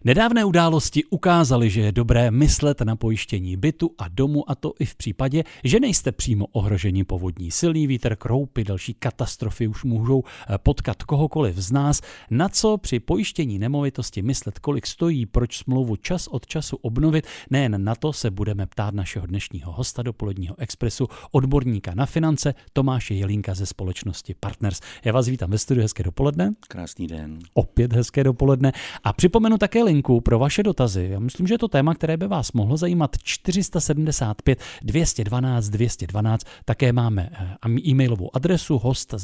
Nedávné události ukázaly, že je dobré myslet na pojištění bytu a domu, a to i v případě, že nejste přímo ohroženi povodní. Silný vítr, kroupy, další katastrofy už můžou potkat kohokoliv z nás. Na co při pojištění nemovitosti myslet, kolik stojí, proč smlouvu čas od času obnovit, nejen na to se budeme ptát našeho dnešního hosta dopoledního Expressu, odborníka na finance Tomáše Jelínka ze společnosti Partners. Já vás vítám ve studiu, hezké dopoledne. Krásný den. Opět hezké dopoledne. A připomenu také linku pro vaše dotazy. Já myslím, že je to téma, které by vás mohlo zajímat. 475 212 212. Také máme e-mailovou adresu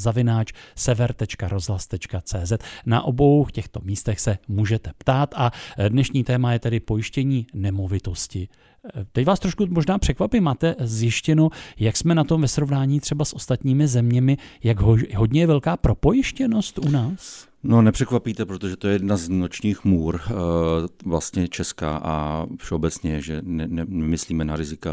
host@sever.rozhlas.cz. Na obou těchto místech se můžete ptát a dnešní téma je tedy pojištění nemovitosti. Teď vás trošku možná překvapím, máte zjištěno, jak jsme na tom ve srovnání třeba s ostatními zeměmi, jak hodně je velká propojištěnost u nás? No, nepřekvapíte, protože to je jedna z nočních můr, vlastně česká a všeobecně, že nemyslíme na rizika.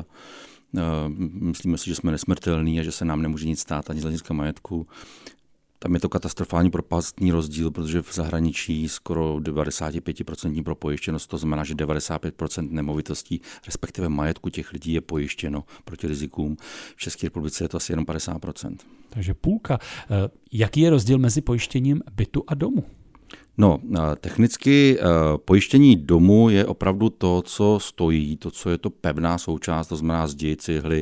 Myslíme si, že jsme nesmrtelní a že se nám nemůže nic stát ani z hlediska majetku. Tam je to katastrofální propastný rozdíl, protože v zahraničí skoro 95% propojištěnost, to znamená, že 95% nemovitostí, respektive majetku těch lidí je pojištěno proti rizikům. V České republice je to asi jenom 50%. Takže půlka. Jaký je rozdíl mezi pojištěním bytu a domu? No, technicky pojištění domu je opravdu to, co stojí, to, co je to pevná součást, to znamená zdi, cihly,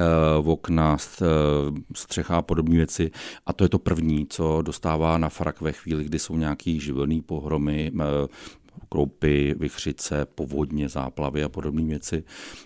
okna, střecha a podobné věci. A to je to první, co dostává na frak ve chvíli, kdy jsou nějaký živelný pohromy, kroupy, vichřice, povodně, záplavy a podobné věci.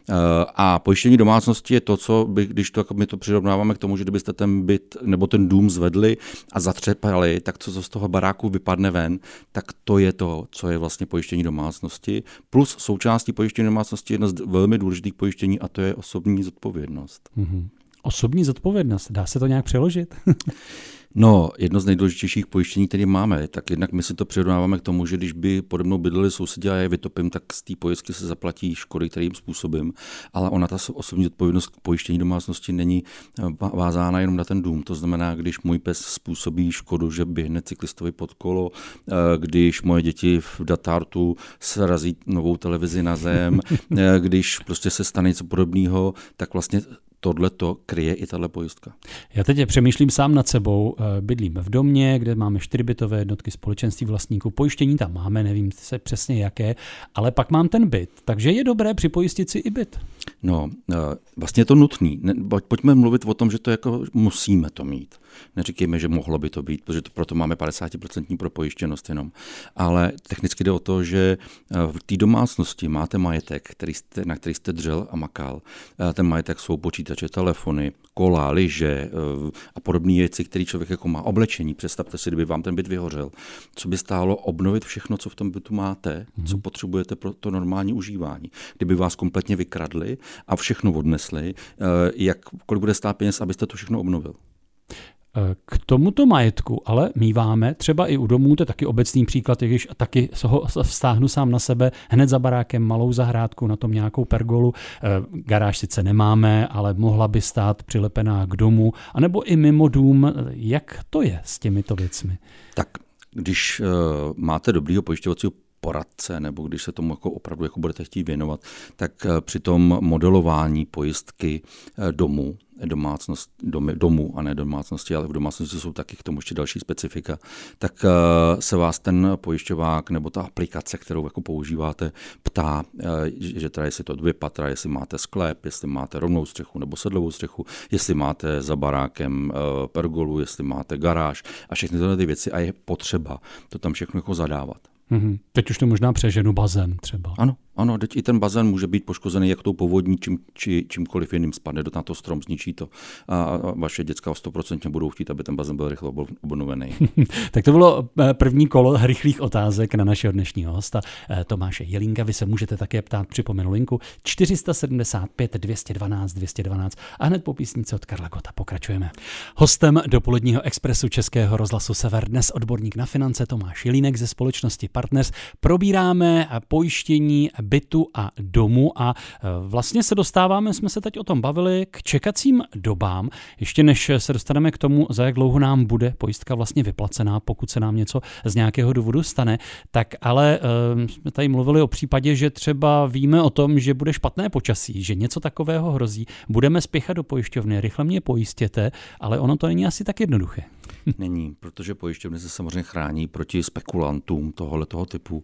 A pojištění domácnosti je to, co když my to přirovnáváme k tomu, že kdybyste ten byt nebo ten dům zvedli a zatřepali, tak co z toho baráku vypadne ven, tak to je to, co je vlastně pojištění domácnosti. Plus součástí pojištění domácnosti je jedno z velmi důležitých pojištění a to je osobní zodpovědnost. Mm-hmm. Osobní zodpovědnost, dá se to nějak přeložit? No, jedno z nejdůležitějších pojištění, které máme, tak jednak my si to přirovnáváme k tomu, že když by pode mnou bydleli sousedi a já je vytopím, tak z té pojistky se zaplatí škody, kterým způsobím, ale ona ta osobní zodpovědnost k pojištění domácnosti není vázána jenom na ten dům. To znamená, když můj pes způsobí škodu, že běhne cyklistovi pod kolo, když moje děti v datartu srazí novou televizi na zem, když prostě se stane něco podobného, tak vlastně tohle to kryje i tahle pojistka. Já teď přemýšlím sám nad sebou. Bydlím v domě, kde máme 4 bytové jednotky, společenství vlastníků. Pojištění tam máme, nevím se přesně jaké, ale pak mám ten byt. Takže je dobré připojistit si i byt. No, vlastně je to nutný. Pojďme mluvit o tom, že to jako musíme to mít. Neříkejme, že mohlo by to být, protože proto máme 50% propojištěnost jenom. Ale technicky jde o to, že v té domácnosti máte majetek, na který jste dřel a makal. Ten majetek jsou počítače, telefony, kola, lyže a podobné věci, které člověk jako má. Oblečení. Představte si, kdyby vám ten byt vyhořel. Co by stálo obnovit všechno, co v tom bytu máte, co potřebujete pro to normální užívání. Kdyby vás kompletně vykradli a všechno odnesli, kolik bude stát peněz, abyste to všechno obnovil? K tomuto majetku ale míváme třeba i u domů, to je taky obecný příklad, i když taky ho vztáhnu sám na sebe, hned za barákem malou zahrádku, na tom nějakou pergolu. Garáž sice nemáme, ale mohla by stát přilepená k domu, anebo i mimo dům. Jak to je s těmito věcmi? Tak, když máte dobrýho pojišťovacího poradce, nebo když se tomu opravdu budete chtít věnovat, tak při tom modelování pojistky domu a ne domácnosti, ale v domácnosti jsou taky k tomu ještě další specifika, tak se vás ten pojišťovák nebo ta aplikace, kterou jako používáte, ptá, že teda jestli to 2 patra, jestli máte sklep, jestli máte rovnou střechu nebo sedlovou střechu, jestli máte za barákem pergolu, jestli máte garáž a všechny tyhle ty věci a je potřeba to tam všechno jako zadávat. Teď už to možná přeženu bazén třeba. Ano, teď i ten bazén může být poškozený jak tou povodní, čímkoliv jiným spadne na to strom, zničí to a vaše děcka 100% budou chtít, aby ten bazén byl rychle obnovený. Tak to bylo první kolo rychlých otázek na našeho dnešního hosta Tomáše Jelínka. Vy se můžete také ptát, připomenu linku 475 212 212 a hned po písnici od Karla Gotta pokračujeme. Hostem dopoledního Expressu Českého rozhlasu Sever dnes odborník na finance Tomáš Jelínek ze společnosti Partners. Probíráme pojištění bytu a domu a vlastně jsme se teď o tom bavili, k čekacím dobám. Ještě než se dostaneme k tomu, za jak dlouho nám bude pojistka vlastně vyplacená, pokud se nám něco z nějakého důvodu stane, tak ale jsme tady mluvili o případě, že třeba víme o tom, že bude špatné počasí, že něco takového hrozí, budeme spěchat do pojišťovny, rychle mě pojistěte, ale ono to není asi tak jednoduché. Není, protože pojišťovny se samozřejmě chrání proti spekulantům tohoto typu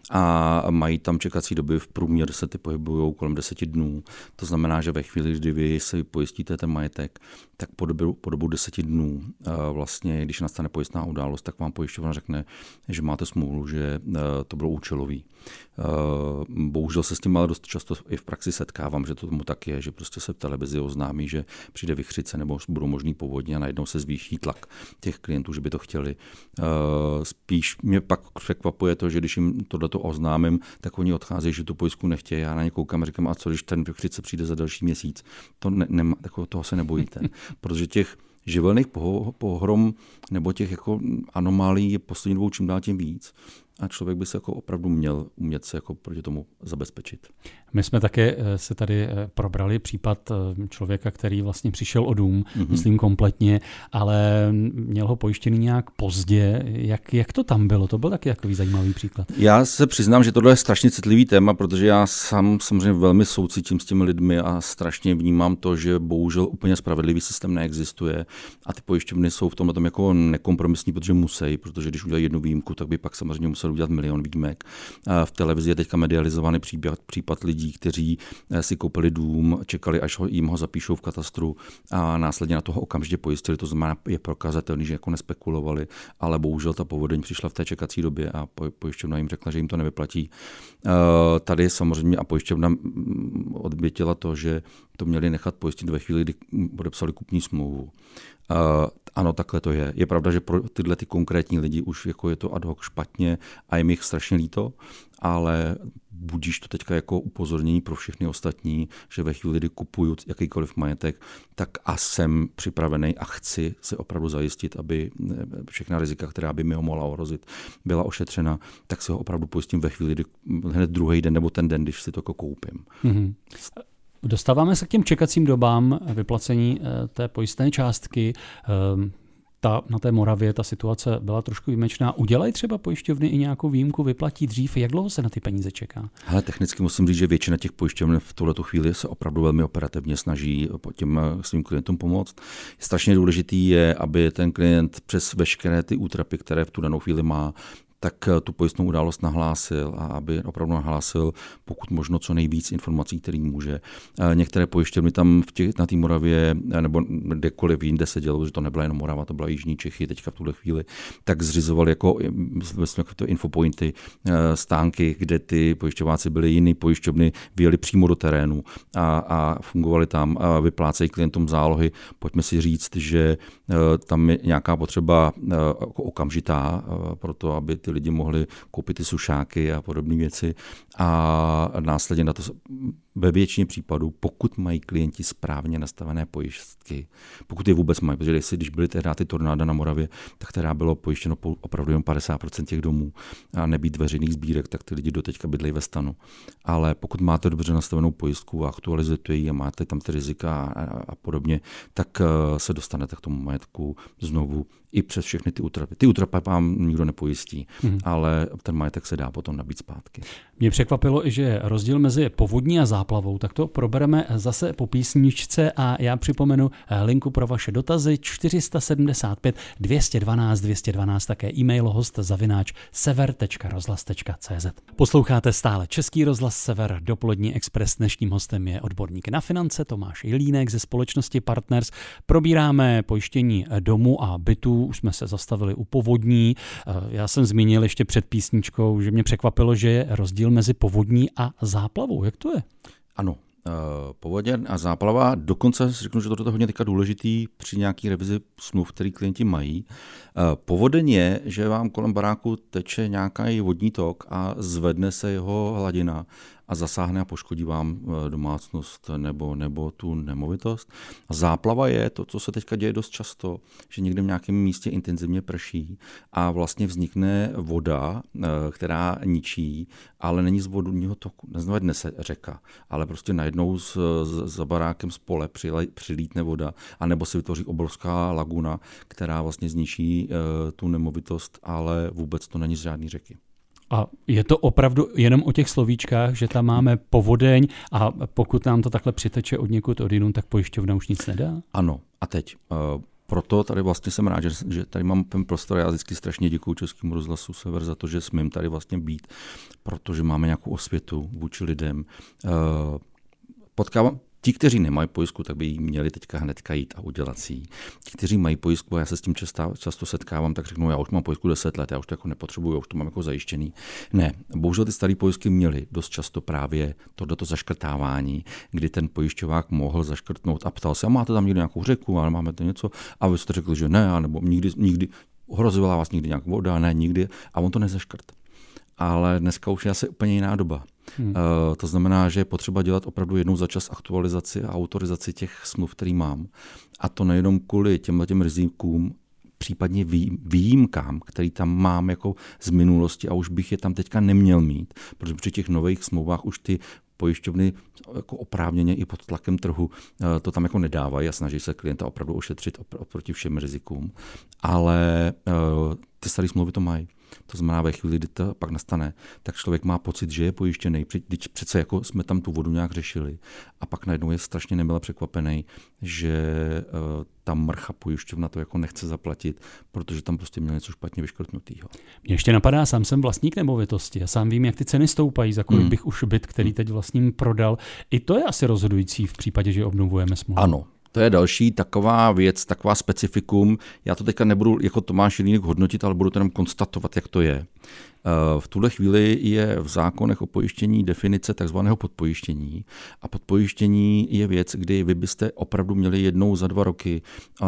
a mají tam čekací doby, v průměru se ty pohybují kolem 10 dnů. To znamená, že ve chvíli, kdy vy si pojistíte ten majetek, tak po dobu 10 dnů vlastně, když nastane pojistná událost, tak vám pojišťovna řekne, že máte smůlu, že to bylo účelový. Bohužel se s tím ale dost často i v praxi setkávám, že to tomu tak je, že prostě se v televizi oznámí, že přijde vichřice nebo budou možný povodně a najednou se zvýší tlak těch klientů, že by to chtěli. Spíš mě pak překvapuje to, že když jim tohleto oznámím, tak oni odcházejí, že tu pojistku nechtějí. Já na ně koukám a říkám, a co když ten vichřice přijde za další měsíc? Toho se nebojíte, protože těch živelných pohrom nebo těch jako anomálí je poslední dobou čím dál tím víc. A člověk by se jako opravdu měl umět se jako proti tomu zabezpečit. My jsme také se tady probrali případ člověka, který vlastně přišel o dům, myslím kompletně, ale měl ho pojištěný nějak pozdě. Jak to tam bylo? To byl taky takový zajímavý příklad. Já se přiznám, že tohle je strašně citlivý téma, protože já sám samozřejmě velmi soucítím s těmi lidmi a strašně vnímám to, že bohužel úplně spravedlivý systém neexistuje a ty pojišťovny jsou v tomhle tom jako nekompromisní, protože musí, protože když udělají jednu výjimku, tak by pak samozřejmě museli udělat milion výjimek. V televizi je teďka medializovaný případ lidí, kteří si koupili dům, čekali, až jim ho zapíšou v katastru a následně na toho okamžitě pojistili. To znamená, je prokazatelný, že jako nespekulovali, ale bohužel ta povodeň přišla v té čekací době a pojišťovna jim řekla, že jim to nevyplatí. Tady samozřejmě a pojišťovna odvětila to, že to měli nechat pojistit ve chvíli, kdy podepsali kupní smlouvu. Ano, takhle to je. Je pravda, že pro tyhle ty konkrétní lidi už jako je to ad hoc špatně a je mi jich strašně líto, ale budíš to teďka jako upozornění pro všechny ostatní, že ve chvíli, kdy kupuju jakýkoliv majetek, tak a jsem připravený a chci si opravdu zajistit, aby všechna rizika, která by mi ho mohla ohrozit, byla ošetřena, tak si ho opravdu pojistím ve chvíli, kdy hned druhý den nebo ten den, když si to jako koupím. Mm-hmm. Dostáváme se k těm čekacím dobám vyplacení té pojistné částky. Na té Moravě ta situace byla trošku výjimečná. Udělají třeba pojišťovny i nějakou výjimku, vyplatí dřív? Jak dlouho se na ty peníze čeká? Hele, technicky musím říct, že většina těch pojišťovn v tuhletu chvíli se opravdu velmi operativně snaží těm svým klientům pomoct. Strašně důležitý je, aby ten klient přes veškeré ty útrapy, které v tu danou chvíli má, tak tu pojistnou událost nahlásil a aby opravdu nahlásil pokud možno co nejvíc informací, který může. Některé pojišťovny tam na té Moravě nebo kdekoliv jinde se dělo, že to nebyla jenom Morava, to byla jižní Čechy teďka v tuhle chvíli, tak zřizovali jako to infopointy, stánky, kde ty pojišťováci byli jiný pojišťovny, vyjeli přímo do terénu a fungovali tam a vyplácejí klientům zálohy. Pojďme si říct, že tam je nějaká potřeba okamžitá pro to, aby ty lidi mohli koupit ty sušáky a podobné věci a následně na to ve většině případů, pokud mají klienti správně nastavené pojistky, pokud je vůbec mají, protože když byly tehdy ty tornáda na Moravě, tak teda bylo pojištěno opravdu jen 50% těch domů a nebýt veřejných sbírek, tak ty lidi doteďka bydlejí ve stanu. Ale pokud máte dobře nastavenou pojistku a aktualizujete ji a máte tam ty rizika a podobně, tak se dostanete k tomu majetku znovu i přes všechny ty útrapy. Ty útrapy vám nikdo nepojistí, ale ten majetek se dá potom nabít zpátky. Mě překvapilo, že je rozdíl mezi povodní a záplavou, tak to probereme zase po písničce a já připomenu linku pro vaše dotazy 475 212 212, také e-mail host@sever.rozhlas.cz. Posloucháte stále Český rozhlas Sever, dopolední Express. Dnešním hostem je odborník na finance Tomáš Jelínek ze společnosti Partners. Probíráme pojištění domu a bytu, už jsme se zastavili u povodní. Já jsem zmínil ještě před písničkou, že mě překvapilo, že je rozdíl mezi povodní a záplavou. Jak to je? Ano, Povodně a záplava, dokonce řeknu, že to je hodně teďka důležitý při nějaký revizi smluv, který klienti mají. Povodeň je, že vám kolem baráku teče nějaký vodní tok a zvedne se jeho hladina a zasáhne a poškodí vám domácnost nebo tu nemovitost. A záplava je to, co se teďka děje dost často, že někde v nějakém místě intenzivně prší a vlastně vznikne voda, která ničí, ale není z vodního toku. Nezvedne se řeka, ale prostě najednou za barákem z pole přilítne voda, anebo se vytvoří obrovská laguna, která vlastně zničí tu nemovitost, ale vůbec to není z žádný řeky. A je to opravdu jenom o těch slovíčkách, že tam máme povodeň a pokud nám to takhle přiteče od někud odinut, tak pojišťovna už nic nedá? Ano. A teď proto tady vlastně jsem rád, že tady mám ten prostor. Já vždycky strašně děkuju Českému rozhlasu Sever za to, že smím tady vlastně být, protože máme nějakou osvětu vůči lidem. Potkávám ti, kteří nemají pojistku, tak by jí měli teďka hnedka jít a udělat si ji. Ti, kteří mají pojistku, a já se s tím často setkávám, tak řeknou, já už mám pojistku 10 let, já už to jako nepotřebuju, já už to mám jako zajištěný. Ne, bohužel ty staré pojistky měly dost často právě tohleto zaškrtávání, kdy ten pojišťovák mohl zaškrtnout a ptal se, a máte tam někde nějakou řeku, ale máme to něco, a vy jste řekli, že ne, nebo nikdy ohrozovala vás někdy nějak voda, ne, nikdy, a on to nezaškrt. Ale dneska už je asi úplně jiná doba. To znamená, že je potřeba dělat opravdu jednou za čas aktualizaci a autorizaci těch smluv, který mám. A to nejenom kvůli těmhletěm rizikům, případně výjimkám, který tam mám jako z minulosti a už bych je tam teďka neměl mít, protože při těch nových smlouvách už ty pojišťovny jako oprávněně i pod tlakem trhu to tam jako nedávají a snaží se klienta opravdu ošetřit oproti všem rizikům. Ale ty staré smlouvy to mají. To znamená, ve chvíli, kdy to pak nastane, tak člověk má pocit, že je pojištěný, když přece jako jsme tam tu vodu nějak řešili a pak najednou je strašně nemile překvapený, že ta mrcha pojišťovna to jako nechce zaplatit, protože tam prostě měl něco špatně vyškrtnutýho. Mě ještě napadá, sám jsem vlastník nemovitosti a sám vím, jak ty ceny stoupají, za kolik bych už byt, který teď vlastním, prodal. I to je asi rozhodující v případě, že obnovujeme smlouvu. Ano. To je další taková věc, taková specifikum. Já to teďka nebudu jako Tomáš Jelínek hodnotit, ale budu to jenom konstatovat, jak to je. V tuhle chvíli je v zákonech o pojištění definice takzvaného podpojištění. A podpojištění je věc, kdy vy byste opravdu měli jednou za 2 roky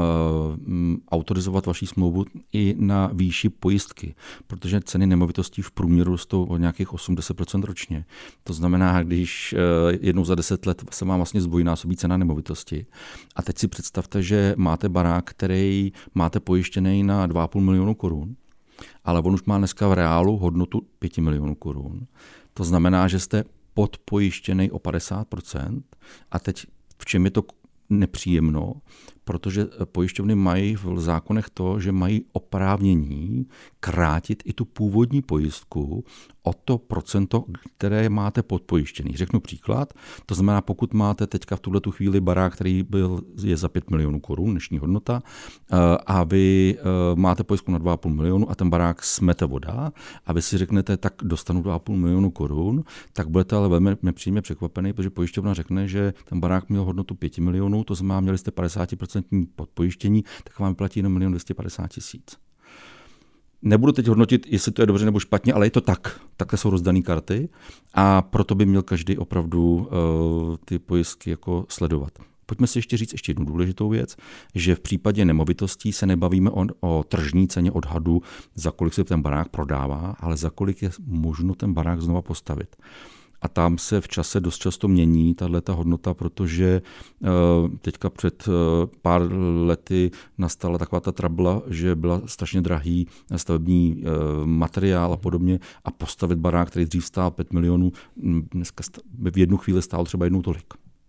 autorizovat vaši smlouvu i na výši pojistky, protože ceny nemovitostí v průměru rostou o nějakých 80% ročně. To znamená, když jednou za 10 let se vám vlastně zdvojnásobí cena nemovitosti. A teď si představte, že máte barák, který máte pojištěný na 2,5 milionu korun, ale on už má dneska v reálu hodnotu 5 milionů korun. To znamená, že jste podpojištěný o 50%. A teď v čem je to nepříjemno? Protože pojišťovny mají v zákonech to, že mají oprávnění krátit i tu původní pojistku o to procento, které máte podpojištěný. Řeknu příklad, to znamená, pokud máte teďka v tuhletu chvíli barák, který je za 5 milionů korun, dnešní hodnota, a vy máte pojistku na 2,5 milionu a ten barák smete voda a vy si řeknete, tak dostanu 2,5 milionu korun, tak budete ale velmi nepříjemně překvapený, protože pojišťovna řekne, že ten barák měl hodnotu 5 milionů, to znamená, měli jste 50% podpojištění, tak vám platí jenom 1 250 000. Nebudu teď hodnotit, jestli to je dobře nebo špatně, ale je to tak. Takhle jsou rozdané karty a proto by měl každý opravdu ty pojistky jako sledovat. Pojďme si ještě říct ještě jednu důležitou věc, že v případě nemovitostí se nebavíme o tržní ceně odhadu, za kolik se ten barák prodává, ale za kolik je možno ten barák znova postavit. A tam se v čase dost často mění tato hodnota, protože teďka před pár lety nastala taková ta trabla, že byla strašně drahý stavební materiál a podobně a postavit barák, který dřív stál 5 milionů, dneska v jednu chvíli stál třeba jednou tolik.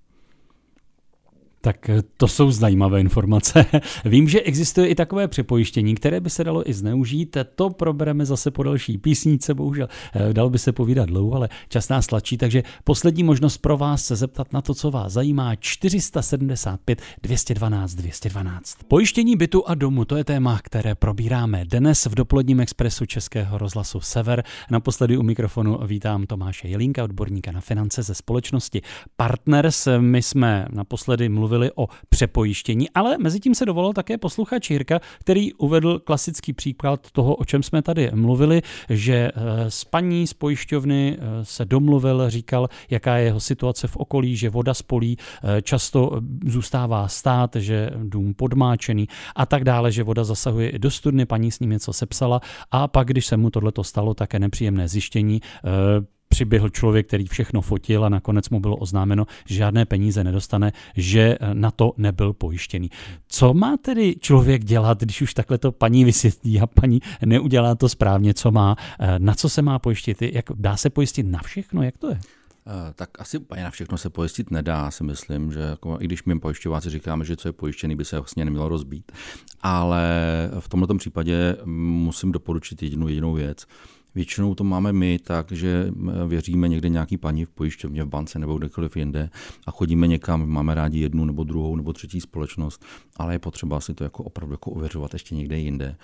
Tak to jsou zajímavé informace. Vím, že existuje i takové přepojištění, které by se dalo i zneužít. To probereme zase po další písničce, bohužel dalo by se povídat dlouho, ale čas nás tlačí, takže poslední možnost pro vás se zeptat na to, co vás zajímá. 475 212 212. Pojištění bytu a domu, to je téma, které probíráme dnes v dopoledním expresu Českého rozhlasu Sever. Naposledy u mikrofonu vítám Tomáše Jelínka, odborníka na finance ze společnosti Partners. My jsme naposledy mluvili mluvili o přepojištění, ale mezi tím se dovolal také posluchač Jirka, který uvedl klasický příklad toho, o čem jsme tady mluvili, že s paní z pojišťovny se domluvil, říkal, jaká je jeho situace v okolí, že voda z polí často zůstává stát, že dům podmáčený a tak dále, že voda zasahuje i do studny, paní s ním něco sepsala a pak, když se mu tohleto stalo, také nepříjemné zjištění, přiběhl člověk, který všechno fotil a nakonec mu bylo oznámeno, že žádné peníze nedostane, že na to nebyl pojištěný. Co má tedy člověk dělat, když už takhle to paní vysvětlí a paní neudělá to správně, co má, na co se má pojistit? Dá se pojistit na všechno? Jak to je? Tak asi úplně na všechno se pojistit nedá, si myslím, že jako, i když my pojišťováci říkáme, že co je pojištěný, by se vlastně nemělo rozbít. Ale v tomto případě musím doporučit jedinou věc. Většinou to máme my tak, že věříme někde nějaký paní v pojišťovně, v bance nebo kdekoliv jinde a chodíme někam, máme rádi jednu nebo druhou nebo třetí společnost, ale je potřeba si to jako opravdu jako ověřovat ještě někde jinde.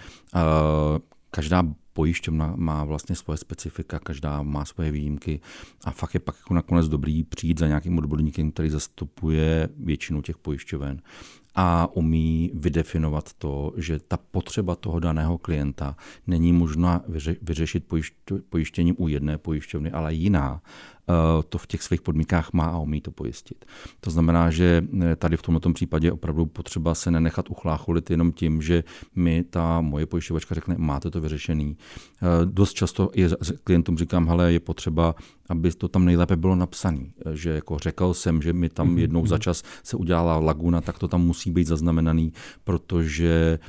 Každá pojišťovna má vlastně svoje specifika, každá má svoje výjimky a fakt je pak jako nakonec dobrý přijít za nějakým odborníkem, který zastupuje většinu těch pojišťoven a umí vydefinovat to, že ta potřeba toho daného klienta není možná vyřešit pojištěním u jedné pojišťovny, ale jiná to v těch svých podmínkách má a umí to pojistit. To znamená, že tady v tomto případě je opravdu potřeba se nenechat uchlácholit jenom tím, že ta moje pojišťovačka řekne, máte to vyřešený. Dost často klientům říkám, hele, je potřeba, aby to tam nejlépe bylo napsané. Že jako řekl jsem, že mi tam jednou za čas se udělala laguna, tak to tam musí být zaznamenaný, protože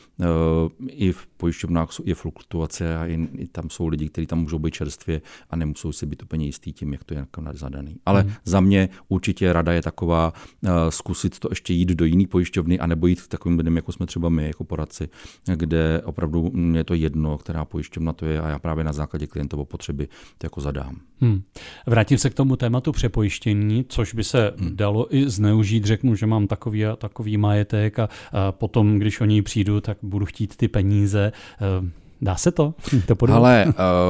i v pojišťovnách je fluktuace a i tam jsou lidi, kteří tam můžou být čerstvě a nemusou si být úplně jistý tím, jak to je zadaný. Ale za mě určitě rada je taková zkusit to ještě jít do jiný pojišťovny a nebo jít k takovým lidem, jako jsme třeba my, jako poradci, kde opravdu je to jedno, která pojišťovna to je a já právě na základě klientovo potřeby to jako zadám. Vrátím se k tomu tématu přepojištění, což by se dalo i zneužít. Řeknu, že mám takový a takový majetek a potom, když o něj přijdu, tak budu chtít ty peníze. Dá se to? Ale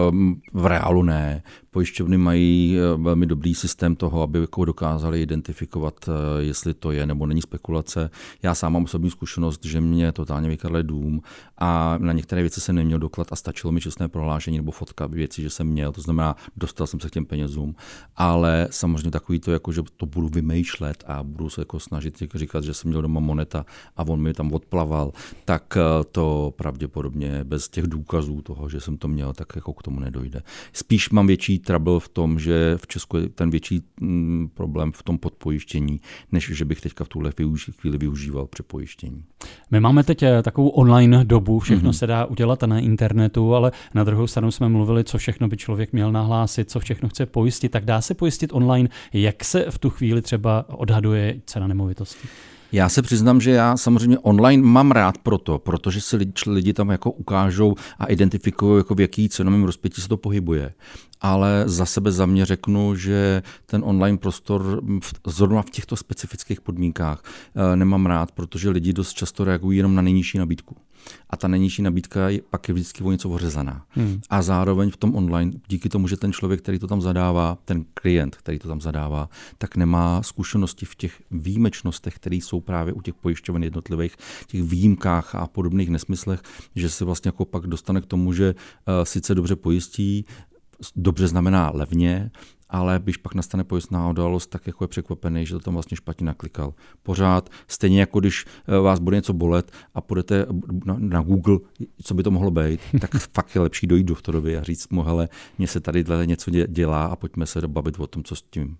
v reálu ne. Pojišťovny mají velmi dobrý systém toho, aby jako dokázali identifikovat, jestli to je nebo není spekulace. Já sám mám osobní zkušenost, že mě totálně vykradli dům a na některé věci jsem neměl doklad a stačilo mi čestné prohlášení nebo fotka věcí, že jsem měl. To znamená, dostal jsem se k těm penězům. Ale samozřejmě takový to, jako, že to budu vymýšlet a budu se jako snažit říkat, že jsem měl doma moneta a on mi tam odplaval, tak to pravděpodobně bez těch důkazů toho, že jsem to měl, tak jako k tomu nedojde. Spíš mám větší trouble v tom, že v Česku je ten větší problém v tom podpojištění, než že bych teďka v tuhle chvíli využíval přepojištění. My máme teď takovou online dobu, všechno se dá udělat na internetu, ale na druhou stranu jsme mluvili, co všechno by člověk měl nahlásit, co všechno chce pojistit, tak dá se pojistit online, jak se v tu chvíli třeba odhaduje cena nemovitosti? Já se přiznám, že já samozřejmě online mám rád protože si lidi tam jako ukážou a identifikují, jako v jaký cenovém rozpětí se to pohybuje. Ale za mě řeknu, že ten online prostor zrovna v těchto specifických podmínkách nemám rád, protože lidi dost často reagují jenom na nejnižší nabídku. A ta nejnižší nabídka pak je vždycky o něco ořezaná. A zároveň v tom online, díky tomu, že ten člověk, který to tam zadává, ten klient, který to tam zadává, tak nemá zkušenosti v těch výjimečnostech, které jsou právě u těch pojišťoven jednotlivých, těch výjimkách a podobných nesmyslech, že se vlastně jako pak dostane k tomu, že sice dobře pojistí, dobře znamená levně, ale když pak nastane pojistná událost, tak jako je překvapený, že to tam vlastně špatně naklikal. Pořád, stejně jako když vás bude něco bolet a půjdete na Google, co by to mohlo být, tak fakt je lepší dojít doktorovi a říct mu, hele, mně se tady něco dělá a pojďme se bavit o tom, co s tím.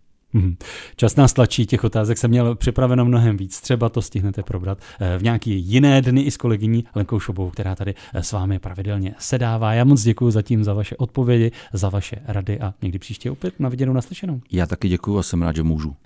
Čas nás tlačí, těch otázek jsem měl připraveno mnohem víc, třeba to stihnete probrat v nějaký jiné dny i s kolegyní Lenkou Šobovou, která tady s vámi pravidelně sedává. Já moc děkuji zatím za vaše odpovědi, za vaše rady a někdy příště opět na viděnou, naslyšenou. Já taky děkuji a jsem rád, že můžu.